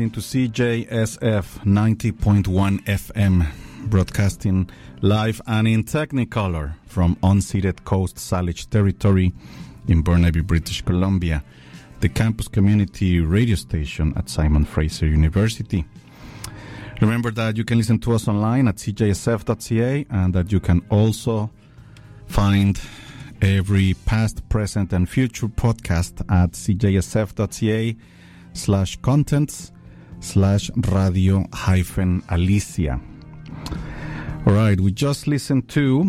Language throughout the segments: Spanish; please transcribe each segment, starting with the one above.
listening to CJSF 90.1 FM, broadcasting live and in Technicolor from unceded Coast Salish territory in Burnaby, British Columbia, the campus community radio station at Simon Fraser University. Remember that you can listen to us online at cjsf.ca and that you can also find every past, present, and future podcast at cjsf.ca/contents/radio-alicia. All right, we just listened to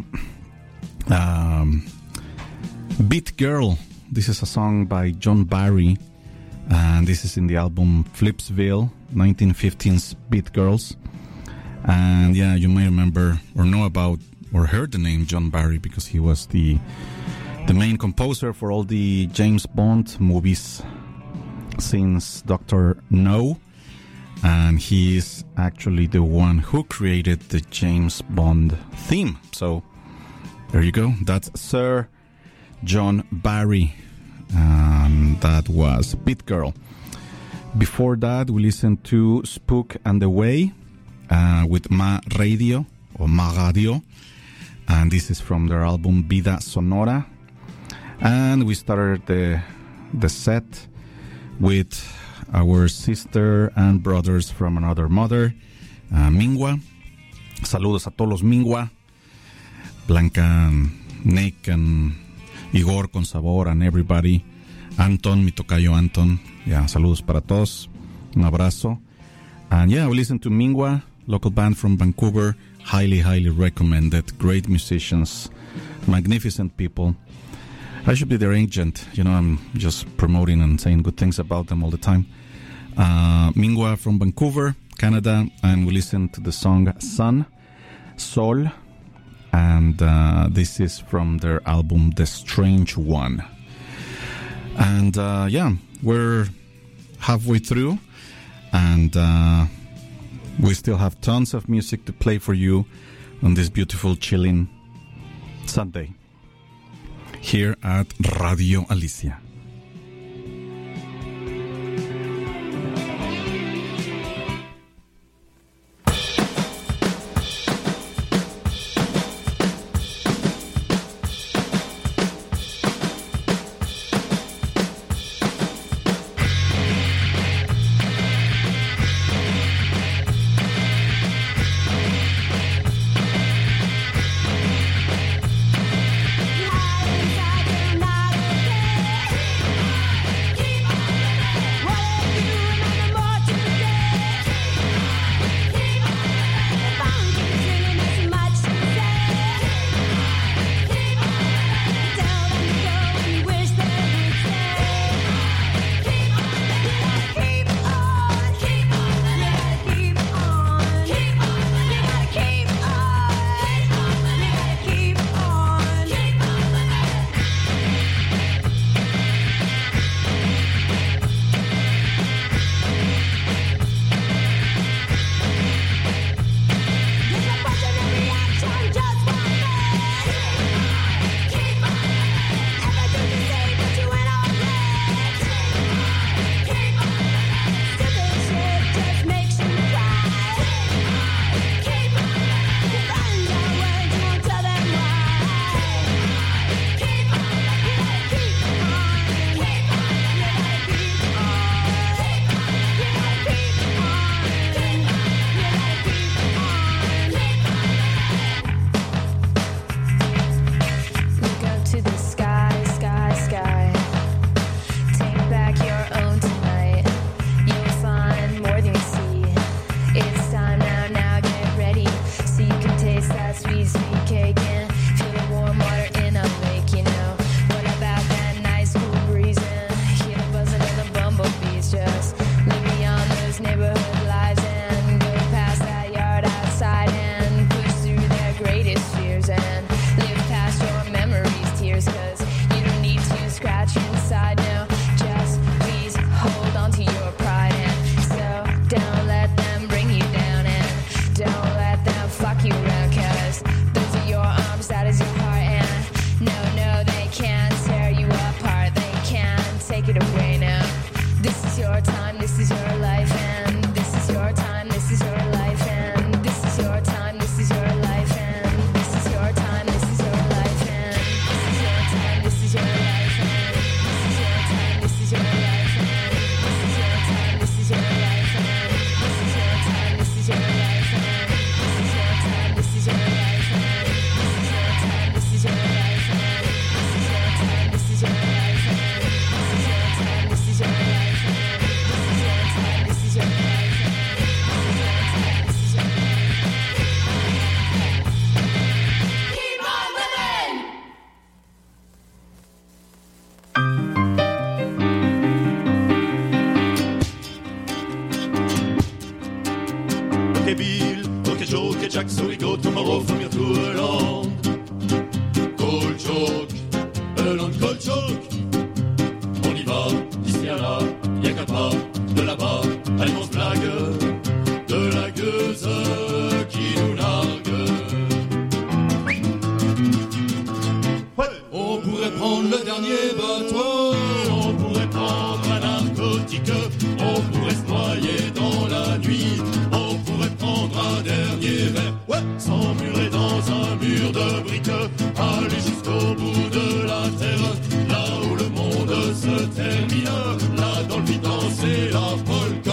Beat Girl. This is a song by John Barry, and this is in the album Flipsville, 1915's Beat Girls. And yeah, you may remember or know about or heard the name John Barry because he was the main composer for all the James Bond movies since Dr. No, and he is actually the one who created the James Bond theme. So there you go, that's Sir John Barry, and that was Beat Girl. Before that, we listened to Spook and the Way with Ma Radio, or Ma Radio, and this is from their album Vida Sonora. And we started the set with our sister and brothers from another mother, Mingwa. Saludos a todos los Mingwa, Blanca, Nick, and Igor con Sabor, and everybody. Anton, mi tocayo Anton. Yeah, saludos para todos. Un abrazo. And yeah, we listened to Mingwa, local band from Vancouver. Highly, highly recommended. Great musicians, magnificent people. I should be their agent. You know, I'm just promoting and saying good things about them all the time. Mingwa from Vancouver, Canada, and we listened to the song Sun, Sol, and this is from their album The Strange One. And yeah, we're halfway through, and we still have tons of music to play for you on this beautiful, chilling Sunday here at Radio Alicia. Lies are not okay. Ok Bill, ok Joe, ok Jack, so we go tomorrow from here to Hollande. Cold joke, Hollande, cold joke. On y va, d'ici à là, y'a qu'à pas, de là-bas, à l'immense blague, de la gueuse qui nous nargue. Ouais. On pourrait prendre le dernier bateau, on pourrait prendre un narcotique, on pourrait se noyer dans la nuit, on pourrait prendre un dernier verre, ouais, s'emmurer dans un mur de briques, aller jusqu'au bout de la terre, là où le monde se termine, là dans le vide c'est la polka.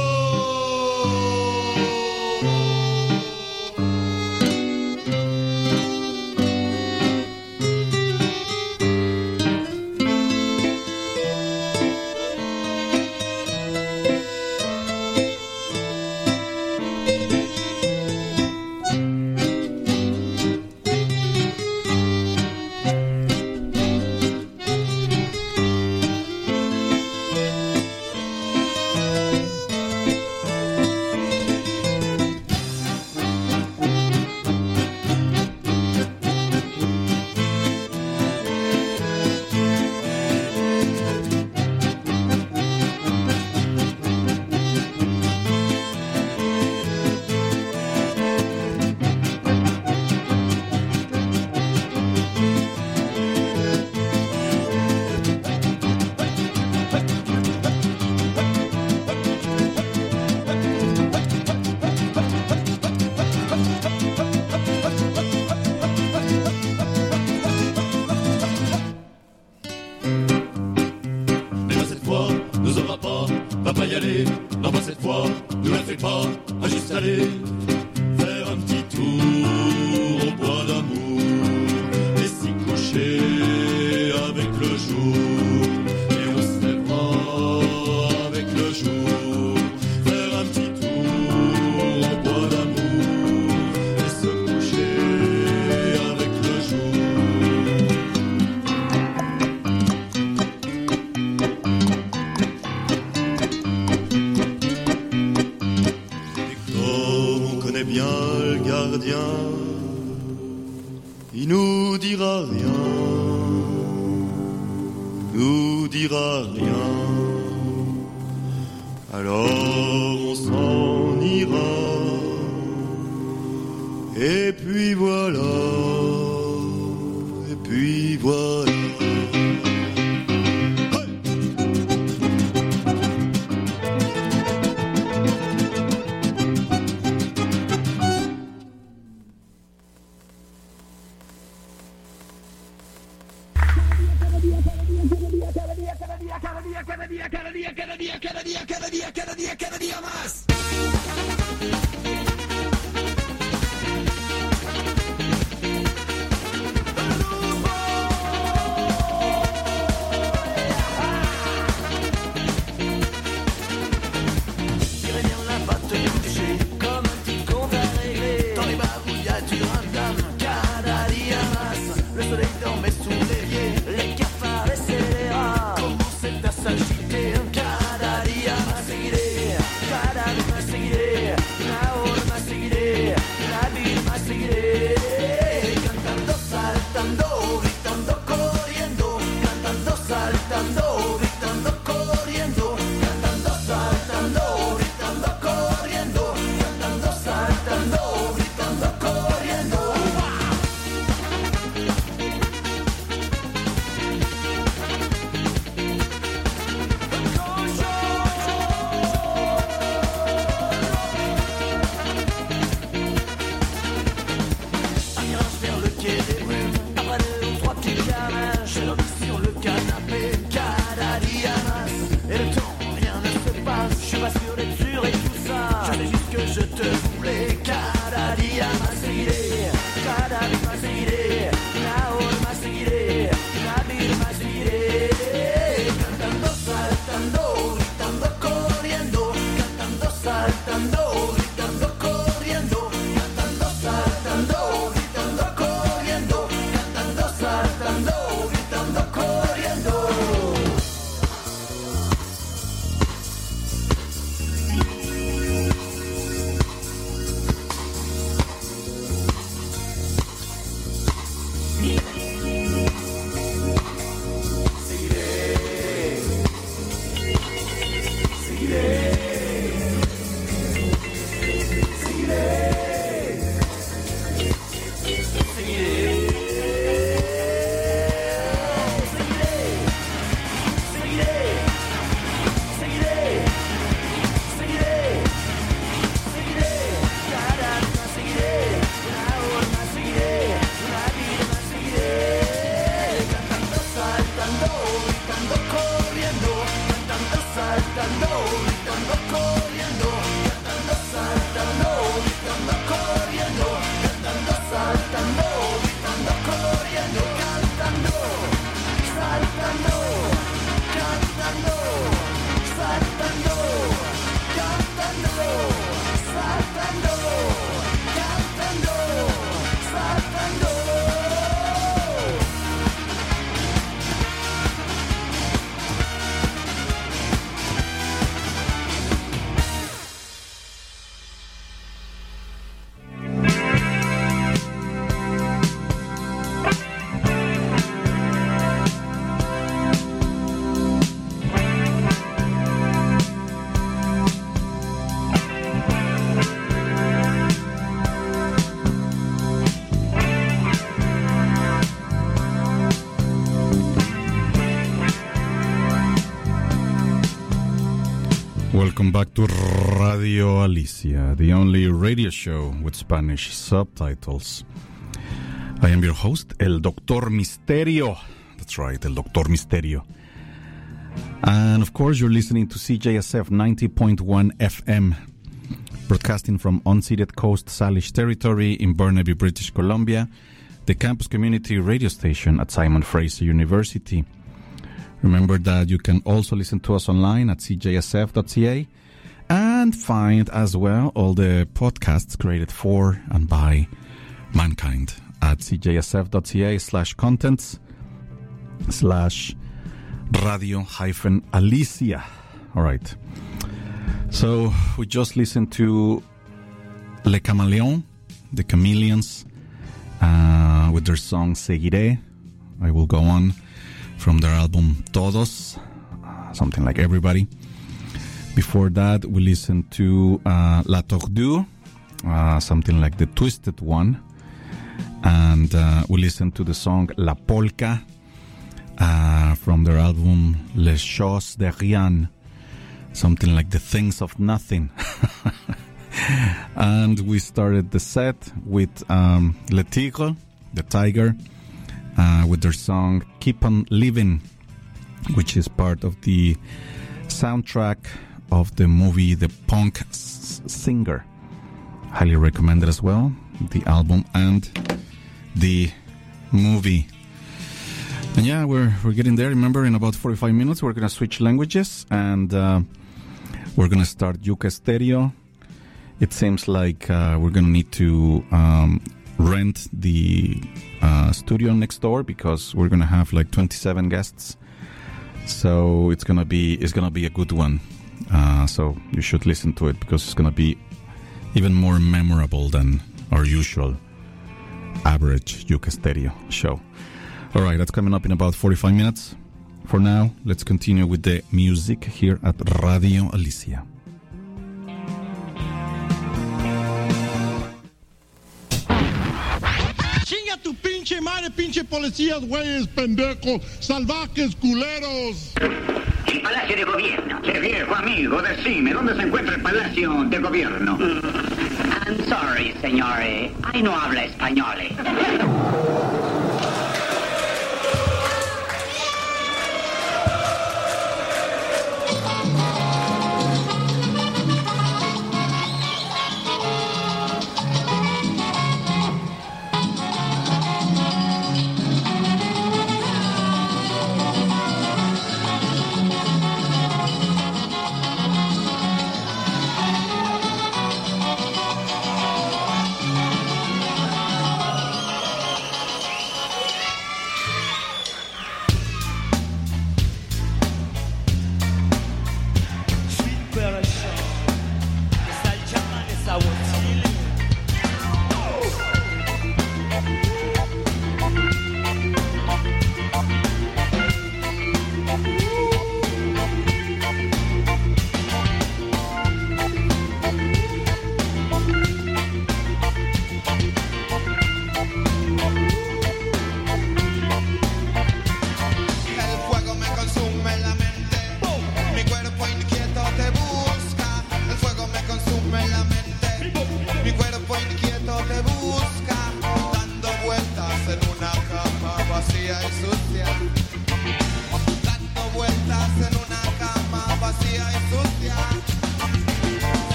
Cada día más. Welcome back to Radio Alicia, the only radio show with Spanish subtitles. I am your host, El Doctor Misterio. That's right, El Doctor Misterio. And of course, you're listening to CJSF 90.1 FM, broadcasting from unceded Coast Salish territory in Burnaby, British Columbia, the campus community radio station at Simon Fraser University. Remember that you can also listen to us online at cjsf.ca and find as well all the podcasts created for and by mankind at cjsf.ca/contents/radio-alicia. All right. So we just listened to Le Camaleón, the Chameleons, with their song Seguiré, I Will Go On, from their album Todos, something like Everybody. Before that, we listened to La Tordue, something like The Twisted One. And we listened to the song La Polka from their album Les Choses de Rien, something like The Things of Nothing. And we started the set with Le Tigre, the Tiger, with their song Keep on Living, which is part of the soundtrack of the movie The Punk Singer. Highly recommended as well, the album and the movie. And yeah, we're getting there. Remember, in about 45 minutes we're going to switch languages, and we're going to start Yuca Stereo. It seems like we're going to need to rent the studio next door, because we're going to have like 27 guests. So it's going to be a good one. So you should listen to it, because it's going to be even more memorable than our usual average Yuca Stereo show. All right, that's coming up in about 45 minutes. For now, let's continue with the music here at Radio Alicia. Chinga tu pinche madre, pinche policías, güeyes, pendejos, salvajes, culeros. El Palacio de Gobierno. Che viejo amigo, decime, ¿dónde se encuentra el Palacio de Gobierno? I'm sorry, señores. Ay, no habla español.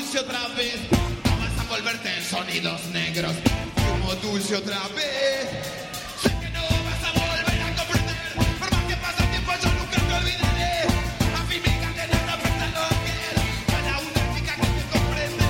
dulce otra vez. No vas a volverte en sonidos negros. Fumo dulce otra vez. Sé que no vas a volver a comprender. Por más que pase el tiempo yo nunca te olvidaré. A mí mi cadena no afecta lo que era. Para una chica que te comprende.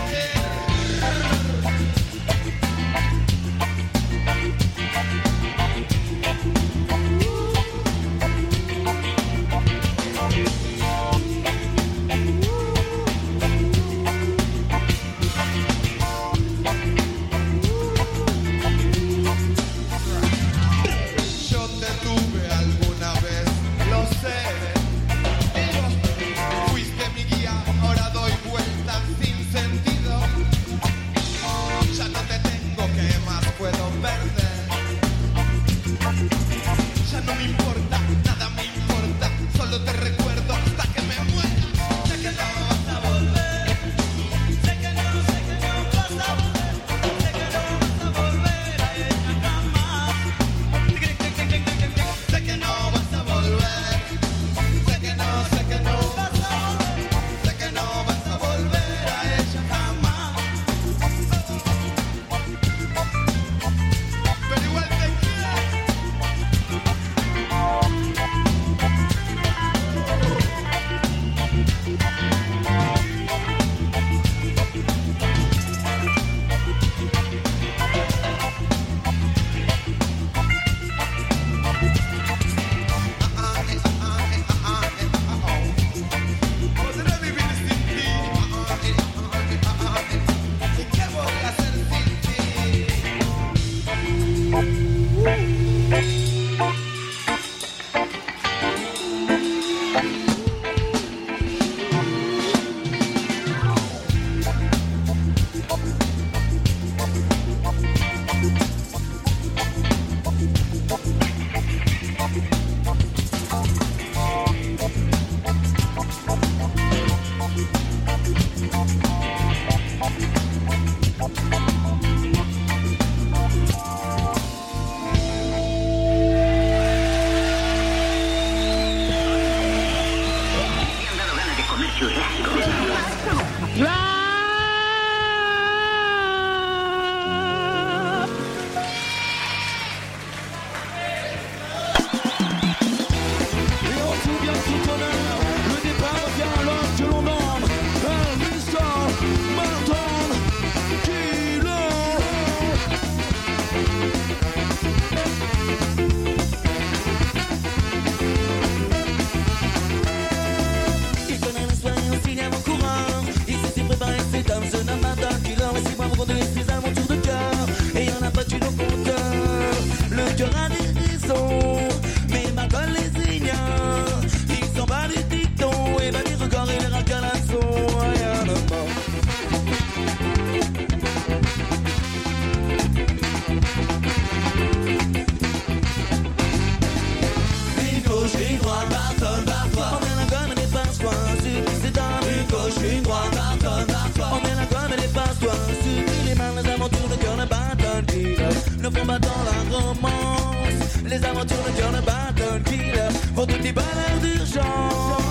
Ne font pas dans la romance. Les aventures de cœur ne battent un killer. Pour tout petit bonheur d'urgence.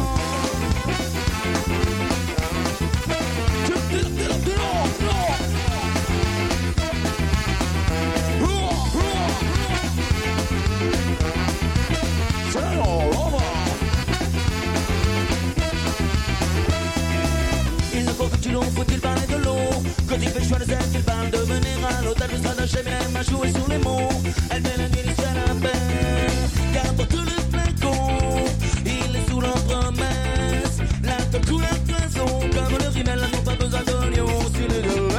Il ne faut que tu l'on faut-il parler de l'eau. Quand il fait le choix de celle qu'il parle de venir à l'hôtel, je serai d'un chef, elle m'a joué sur les mots. Elle fait la nuit, il fait la paix. Car pour tout le flacon, il est sous leur promesse. La tout la façon, comme le rimel, n'ont pas besoin d'oignons. Sur les deux,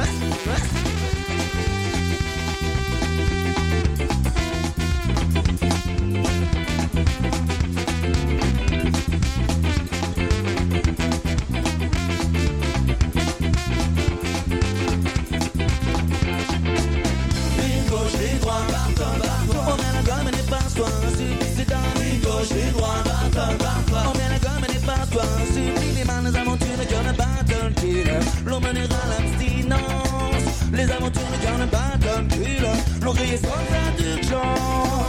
l'on mènera l'abstinence. Les aventures ne gagnent pas comme killer. L'on criait sans fin d'urgence.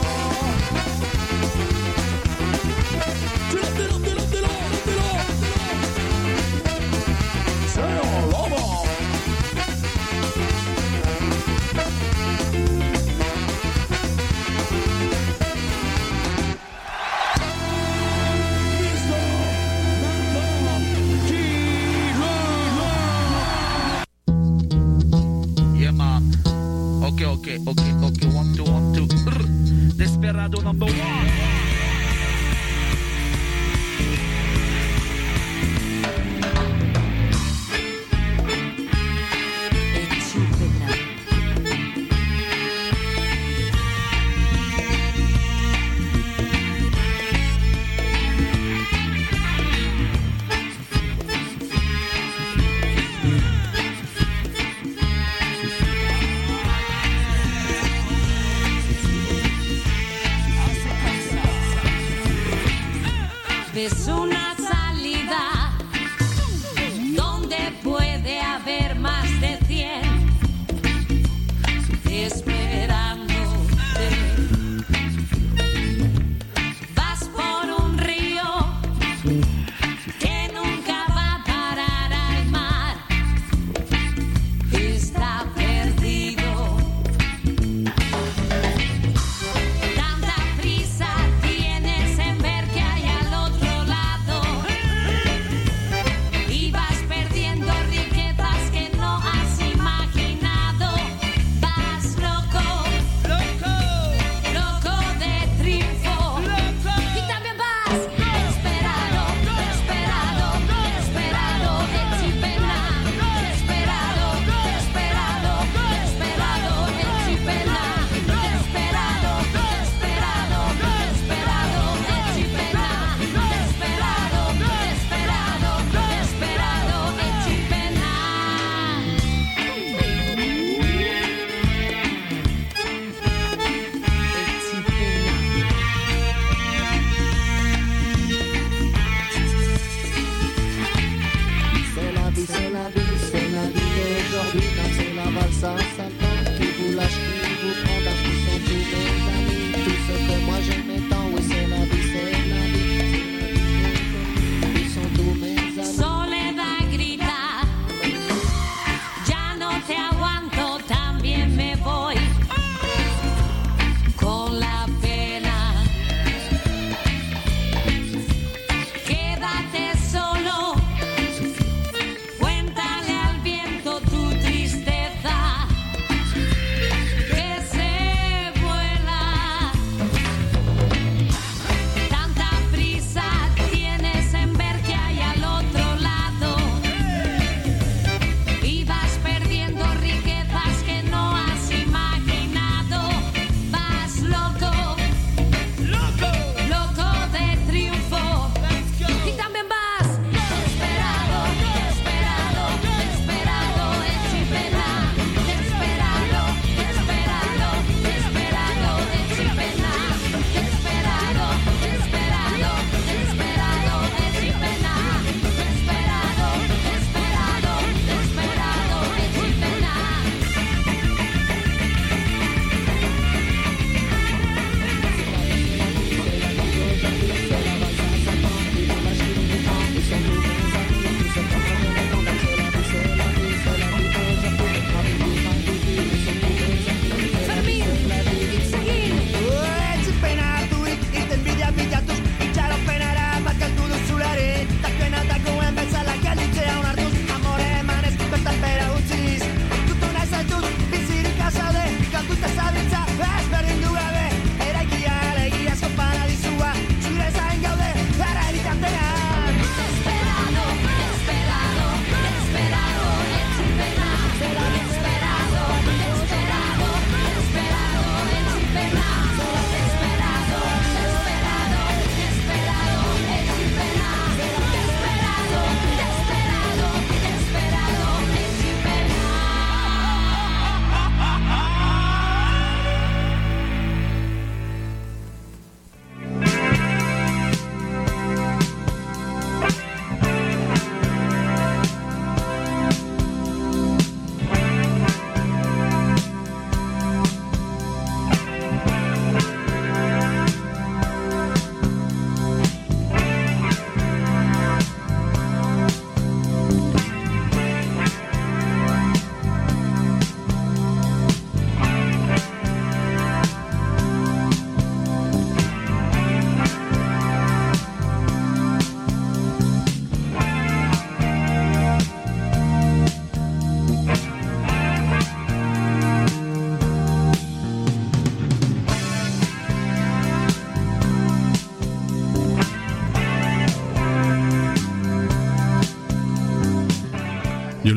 C'est en l'envers. okay, 1, 2, 1, 2. Desperado number 1.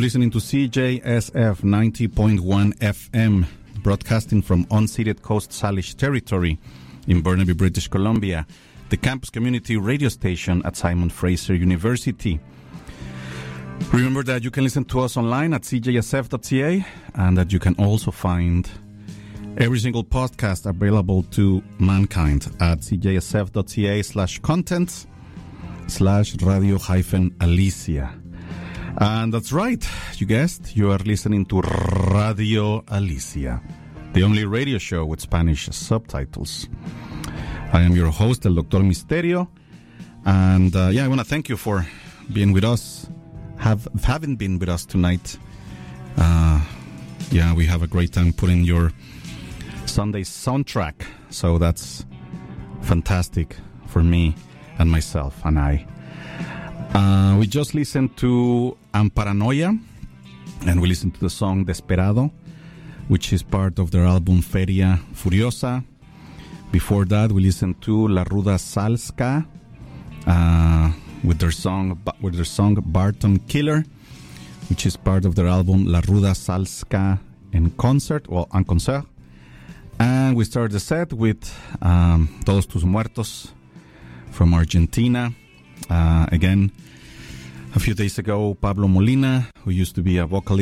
listening to CJSF 90.1 FM, broadcasting from unceded Coast Salish territory in Burnaby, British Columbia, the campus community radio station at Simon Fraser University. Remember that you can listen to us online at cjsf.ca and that you can also find every single podcast available to mankind at cjsf.ca/content/radio-alicia. And that's right, you guessed, you are listening to Radio Alicia, the only radio show with Spanish subtitles. I am your host, El Doctor Misterio, and I want to thank you for being with us, having been with us tonight. We have a great time putting your Sunday soundtrack, so that's fantastic for me and myself and I. We just listened to Amparanoia, and we listened to the song Desperado, which is part of their album Feria Furiosa. Before that, we listened to La Ruda Salska with their song Barton Killer, which is part of their album La Ruda Salska en Concert. And we started the set with Todos Tus Muertos from Argentina. Again, a few days ago, Pablo Molina, who used to be a vocalist